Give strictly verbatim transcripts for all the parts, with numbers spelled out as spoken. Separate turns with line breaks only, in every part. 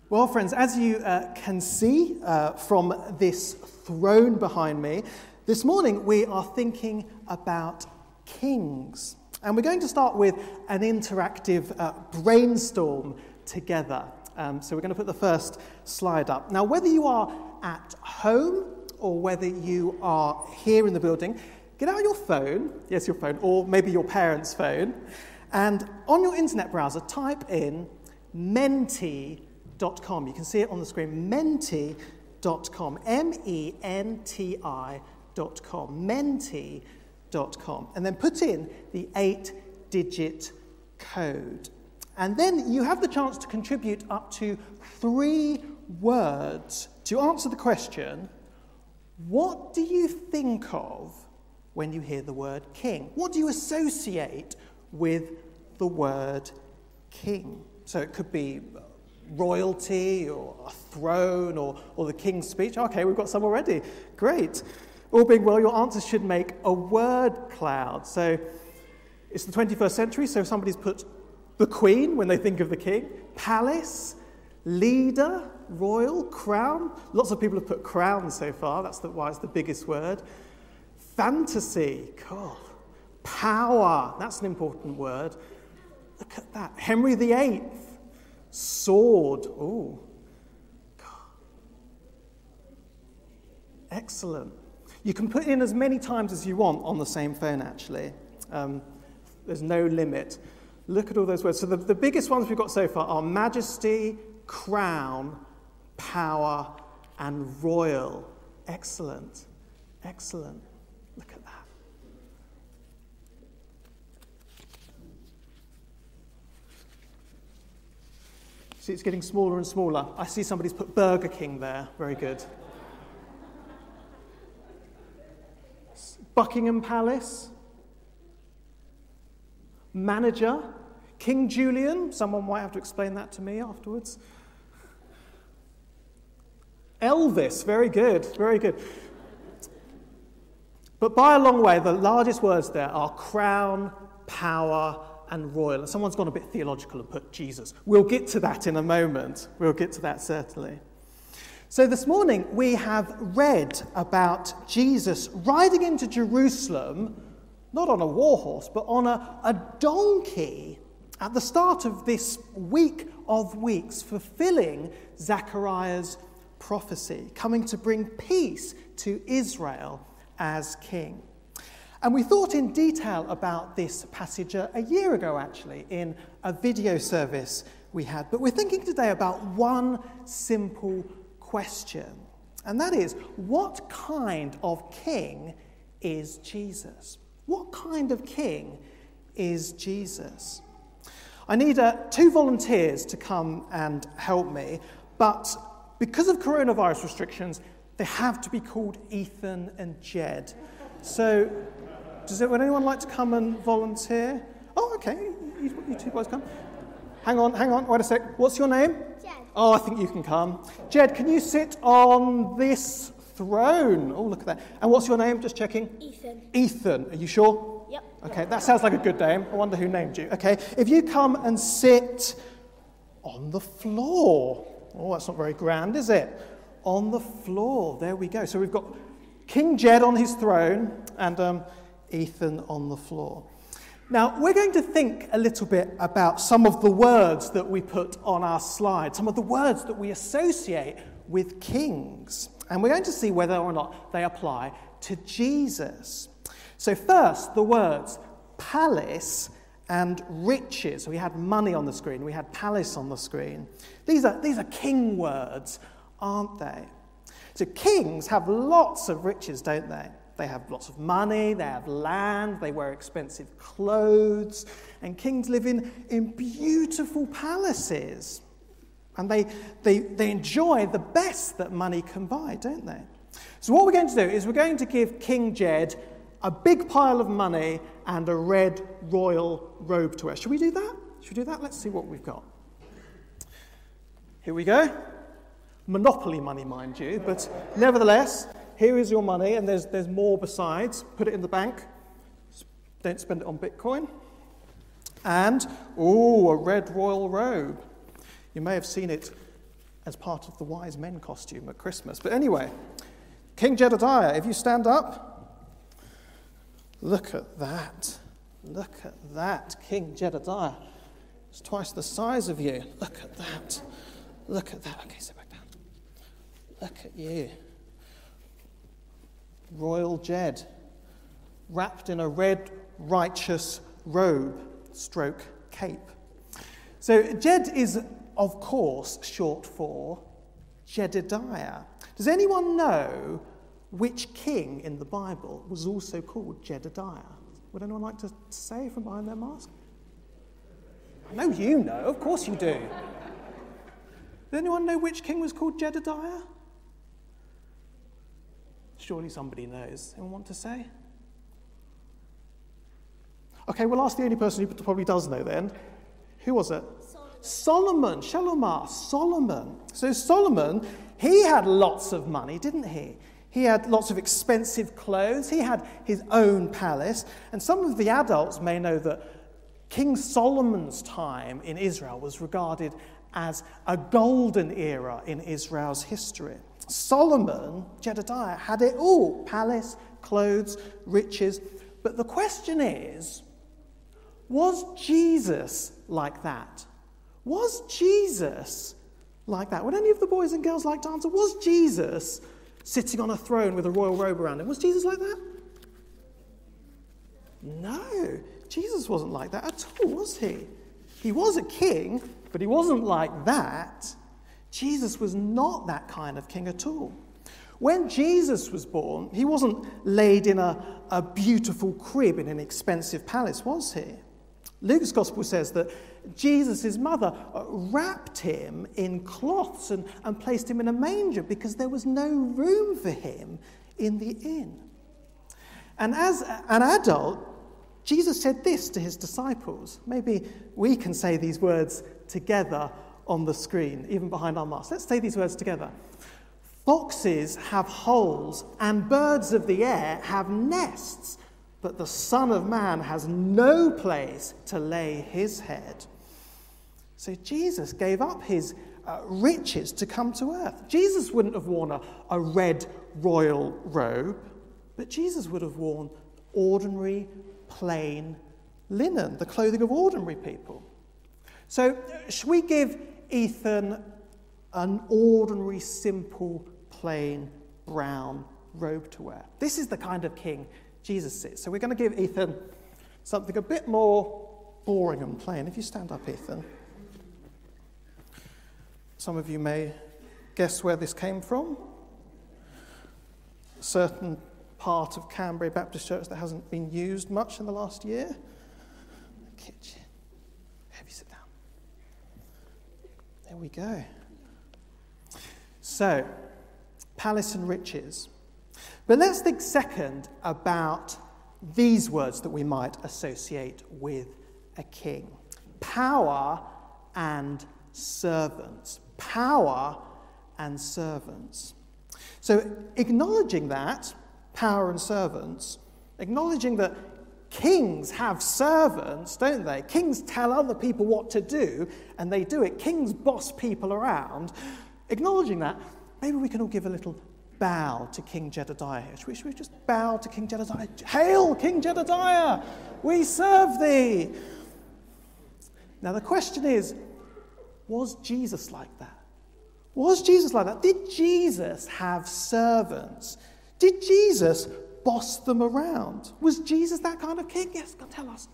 Well, friends, as you uh, can see uh, from this throne behind me, this morning we are thinking about kings. And we're going to start with an interactive uh, brainstorm together. Um, so we're going to put the first slide up. Now, whether you are at home or whether you are here in the building, get out your phone, yes, your phone, or maybe your parents' phone, and on your internet browser, type in menti dot com. You can see it on the screen, menti dot com, M E N T I dot com, menti dot com, and then put in the eight-digit code. And then you have the chance to contribute up to three words to answer the question, what do you think of when you hear the word king? What do you associate with the word king? So it could be royalty or a throne or, or the king's speech. Okay, we've got some already. Great. All being well, your answers should make a word cloud. So it's the twenty-first century, so somebody's put the queen when they think of the king, palace, leader, royal, crown. Lots of people have put crown so far. That's the, why it's the biggest word. Fantasy, God. Power, that's an important word. Look at that. Henry the Eighth. Sword, oh. God. Excellent. You can put in as many times as you want on the same phone, actually. Um, there's no limit. Look at all those words. So the, the biggest ones we've got so far are majesty, crown, power, and royal. Excellent. Excellent. Look at that. See, it's getting smaller and smaller. I see somebody's put Burger King there. Very good. Buckingham Palace. Manager. King Julian. Someone might have to explain that to me afterwards. Elvis. Very good. Very good. But by a long way, the largest words there are crown, power, and royal. And someone's gone a bit theological and put Jesus. We'll get to that in a moment. We'll get to that certainly. So this morning we have read about Jesus riding into Jerusalem, not on a war horse, but on a, a donkey at the start of this week of weeks, fulfilling Zechariah's prophecy, coming to bring peace to Israel as king. And we thought in detail about this passage a, a year ago, actually, in a video service we had. But we're thinking today about one simple question. And that is, what kind of king is Jesus? What kind of king is Jesus? I need uh, two volunteers to come and help me. But because of coronavirus restrictions, they have to be called Ethan and Jed. So, does it, would anyone like to come and volunteer? Oh, okay, you, you two boys come. Hang on, hang on, wait a sec. What's your name?
Jed.
Oh, I think you can come. Jed, can you sit on this throne? Oh, look at that. And what's your name? Just checking.
Ethan.
Ethan, are you sure?
Yep.
Okay, that sounds like a good name. I wonder who named you. Okay, if you come and sit on the floor. Oh, that's not very grand, is it? On the floor. There we go. So we've got King Jed on his throne and um, Ethan on the floor. Now, we're going to think a little bit about some of the words that we put on our slide, some of the words that we associate with kings. And we're going to see whether or not they apply to Jesus. So first, the words palace and riches. So we had money on the screen, we had palace on the screen. These are, these are king words, aren't they? So kings have lots of riches, don't they? They have lots of money, they have land, they wear expensive clothes, and kings live in, in beautiful palaces. And they, they, they enjoy the best that money can buy, don't they? So what we're going to do is we're going to give King Jed a big pile of money and a red royal robe to wear. Should we do that? Should we do that? Let's see what we've got. Here we go. Monopoly money, mind you, but nevertheless, here is your money, and there's there's more besides. Put it in the bank. Don't spend it on Bitcoin. And, ooh, a red royal robe. You may have seen it as part of the wise men costume at Christmas. But anyway, King Jedediah, if you stand up, look at that. Look at that, King Jedediah. It's twice the size of you. Look at that. Look at that. Okay, sit back down. Look at you. Royal Jed, wrapped in a red righteous robe, stroke cape. So Jed is, of course, short for Jedediah. Does anyone know which king in the Bible was also called Jedediah? Would anyone like to say from behind their mask? I know you know, of course you do. Does anyone know which king was called Jedediah? Surely somebody knows. Anyone want to say? Okay, we'll ask the only person who probably does know then. Who was it? Solomon. Solomon. Shalomar. Solomon. So Solomon, he had lots of money, didn't he? He had lots of expensive clothes. He had his own palace. And some of the adults may know that King Solomon's time in Israel was regarded as a golden era in Israel's history. Solomon, Jedediah, had it all: palace, clothes, riches. But the question is, was Jesus like that? Was Jesus like that? Would any of the boys and girls like to answer? Was Jesus sitting on a throne with a royal robe around him? Was Jesus like that? No, Jesus wasn't like that at all, was he? He was a king, but he wasn't like that. Jesus was not that kind of king at all. When Jesus was born, he wasn't laid in a, a beautiful crib in an expensive palace, was he? Luke's gospel says that Jesus' mother wrapped him in cloths and, and placed him in a manger because there was no room for him in the inn. And as an adult, Jesus said this to his disciples. Maybe we can say these words together on the screen, even behind our masks. Let's say these words together. Foxes have holes and birds of the air have nests, but the Son of Man has no place to lay his head. So Jesus gave up his uh, riches to come to earth. Jesus wouldn't have worn a, a red royal robe, but Jesus would have worn ordinary, plain linen, the clothing of ordinary people. So should we give Ethan an ordinary, simple, plain, brown robe to wear? This is the kind of king Jesus is. So we're going to give Ethan something a bit more boring and plain. If you stand up, Ethan. Some of you may guess where this came from. A certain part of Canberra Baptist Church that hasn't been used much in the last year. The kitchen. Have you sit down? There we go. So, palace and riches. But let's think second about these words that we might associate with a king. Power and servants. Power and servants. So, acknowledging that, power and servants, acknowledging that kings have servants, don't they? Kings tell other people what to do, and they do it. Kings boss people around. Acknowledging that, maybe we can all give a little bow to King Jedediah here. Should we, should we just bow to King Jedediah? Hail, King Jedediah! We serve thee! Now the question is, was Jesus like that? Was Jesus like that? Did Jesus have servants? Did Jesus boss them around? Was Jesus that kind of king? Yes, God, tell us.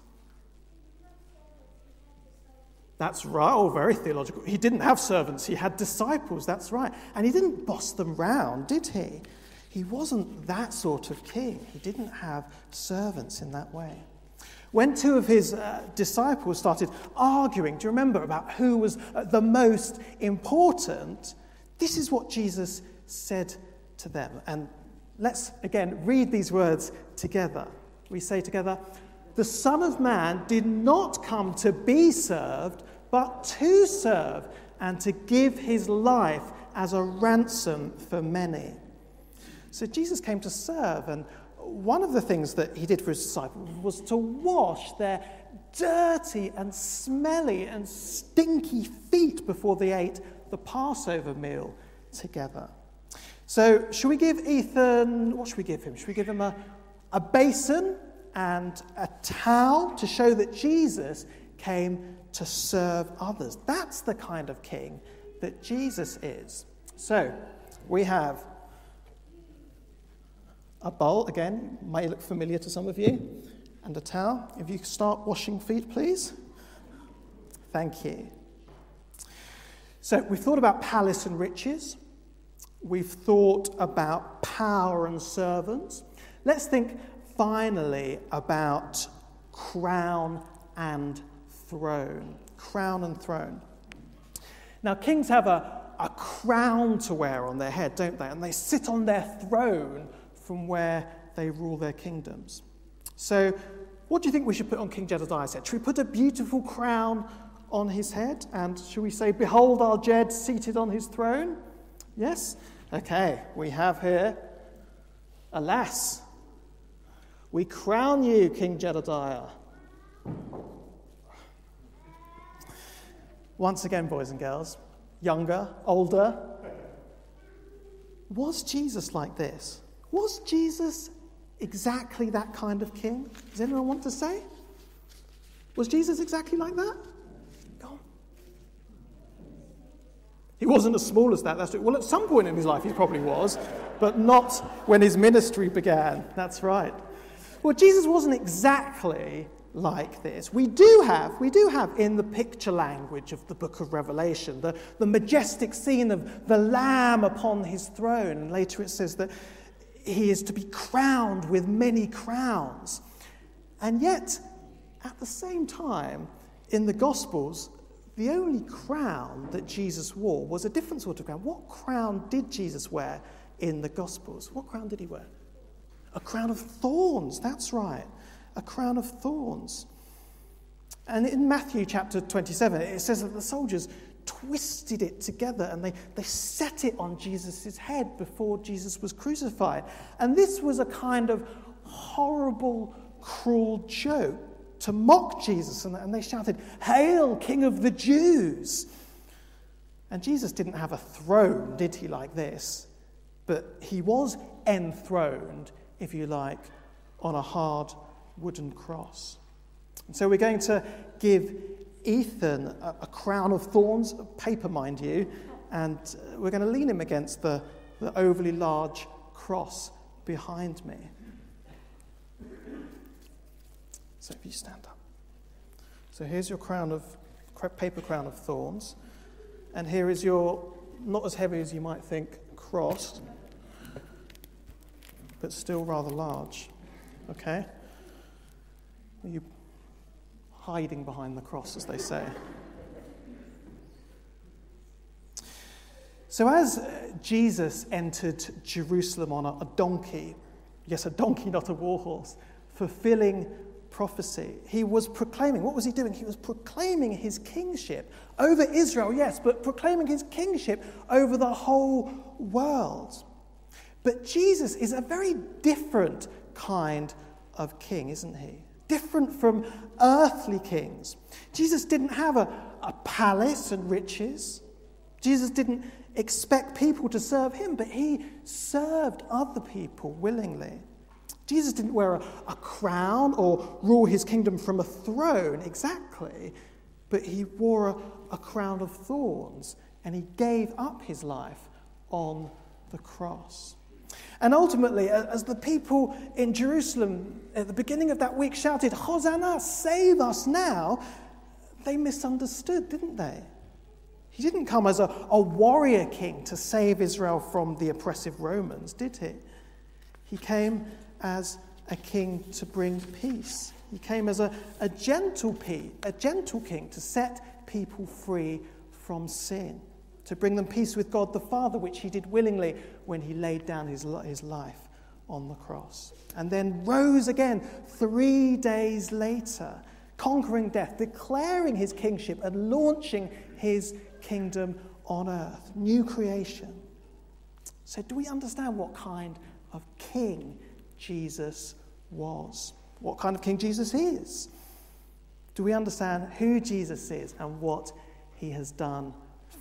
That's right. Oh, very theological. He didn't have servants. He had disciples. That's right. And he didn't boss them round, did he? He wasn't that sort of king. He didn't have servants in that way. When two of his uh, disciples started arguing, do you remember, about who was uh, the most important, this is what Jesus said to them. And let's, again, read these words together. We say together, "The Son of Man did not come to be served, but to serve, and to give his life as a ransom for many." So Jesus came to serve, and one of the things that he did for his disciples was to wash their dirty and smelly and stinky feet before they ate the Passover meal together. So should we give Ethan, what should we give him? Should we give him a, a basin and a towel to show that Jesus came to serve others? That's the kind of king that Jesus is. So we have a bowl, again, may look familiar to some of you, and a towel. If you could start washing feet, please. Thank you. So we've thought about palace and riches. We've thought about power and servants. Let's think finally about crown and throne. Crown and throne. Now, kings have a, a crown to wear on their head, don't they? And they sit on their throne from where they rule their kingdoms. So, what do you think we should put on King Jedediah's head? Should we put a beautiful crown on his head? And should we say, behold our Jed seated on his throne? Yes? Okay, we have here, alas, we crown you, King Jedediah. Once again, boys and girls, younger, older, was Jesus like this? Was Jesus exactly that kind of king? Does anyone want to say? Was Jesus exactly like that? Go on. He wasn't as small as that, that's true. Well, at some point in his life he probably was, but not when his ministry began. That's right. Well, Jesus wasn't exactly like this. We do have, we do have in the picture language of the book of Revelation, the, the majestic scene of the Lamb upon his throne. And later it says that he is to be crowned with many crowns. And yet, at the same time, in the Gospels, the only crown that Jesus wore was a different sort of crown. What crown did Jesus wear in the Gospels? What crown did he wear? A crown of thorns, that's right. A crown of thorns. And in Matthew chapter twenty-seven, it says that the soldiers twisted it together and they, they set it on Jesus' head before Jesus was crucified. And this was a kind of horrible, cruel joke to mock Jesus. And, and they shouted, "Hail, King of the Jews!" And Jesus didn't have a throne, did he, like this? But he was enthroned, if you like, on a hard wooden cross. And so we're going to give Ethan a, a crown of thorns, paper mind you, and we're going to lean him against the, the overly large cross behind me. So if you stand up. So here's your crown of paper crown of thorns, and here is your, not as heavy as you might think, cross, but still rather large. Okay? Are you hiding behind the cross, as they say? So as Jesus entered Jerusalem on a, a donkey, yes, a donkey, not a war horse, fulfilling prophecy, he was proclaiming, what was he doing? He was proclaiming his kingship over Israel, yes, but proclaiming his kingship over the whole world. But Jesus is a very different kind of king, isn't he? Different from earthly kings. Jesus didn't have a, a palace and riches. Jesus didn't expect people to serve him, but he served other people willingly. Jesus didn't wear a, a crown or rule his kingdom from a throne, exactly, but he wore a, a crown of thorns, and he gave up his life on the cross. And ultimately, as the people in Jerusalem at the beginning of that week shouted, "Hosanna, save us now," they misunderstood, didn't they? He didn't come as a, a warrior king to save Israel from the oppressive Romans, did he? He came as a king to bring peace. He came as a, a gentle pe- a gentle king to set people free from sin, to bring them peace with God the Father, which he did willingly when he laid down his, his life on the cross. And then rose again three days later, conquering death, declaring his kingship and launching his kingdom on earth. New creation. So do we understand what kind of king Jesus was? What kind of king Jesus is? Do we understand who Jesus is and what he has done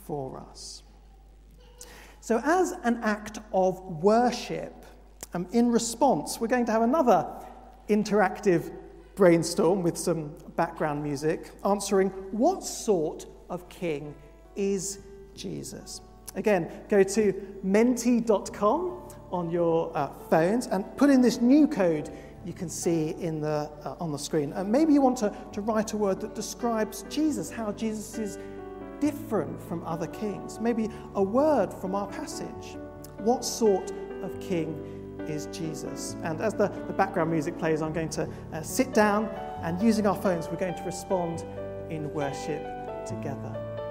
for us. So as an act of worship, um, in response, we're going to have another interactive brainstorm with some background music, answering what sort of king is Jesus? Again, go to menti dot com on your uh, phones and put in this new code you can see in the uh, on the screen. And maybe you want to, to write a word that describes Jesus, how Jesus is different from other kings. Maybe a word from our passage. What sort of king is Jesus? And as the, the background music plays, I'm going to uh, sit down, and using our phones, we're going to respond in worship together.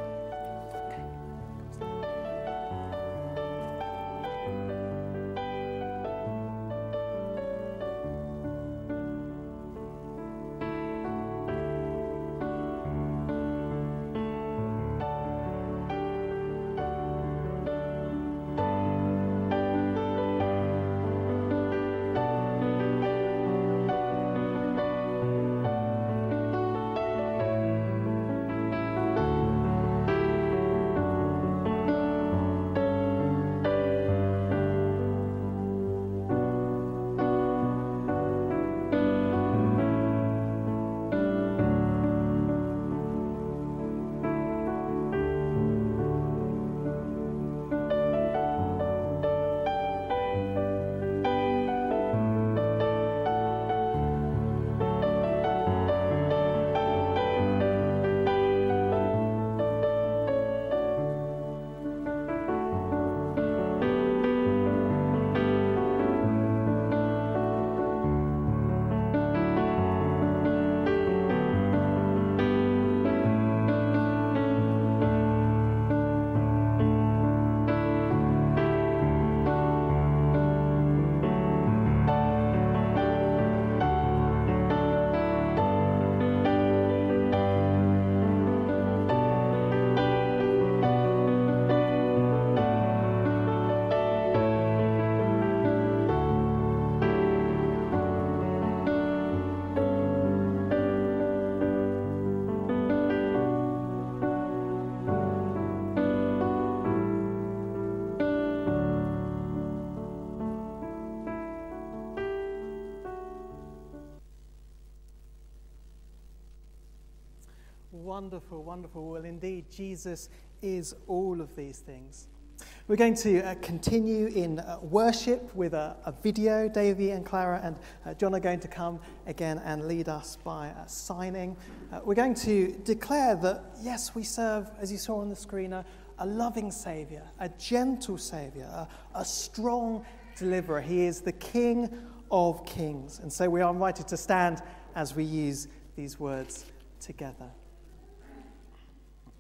Wonderful, wonderful. Well, indeed, Jesus is all of these things. We're going to uh, continue in uh, worship with a, a video. Davey and Clara and uh, John are going to come again and lead us by uh, signing. Uh, we're going to declare that, yes, we serve, as you saw on the screen, a, a loving Saviour, a gentle Saviour, a, a strong deliverer. He is the King of Kings. And so we are invited to stand as we use these words together.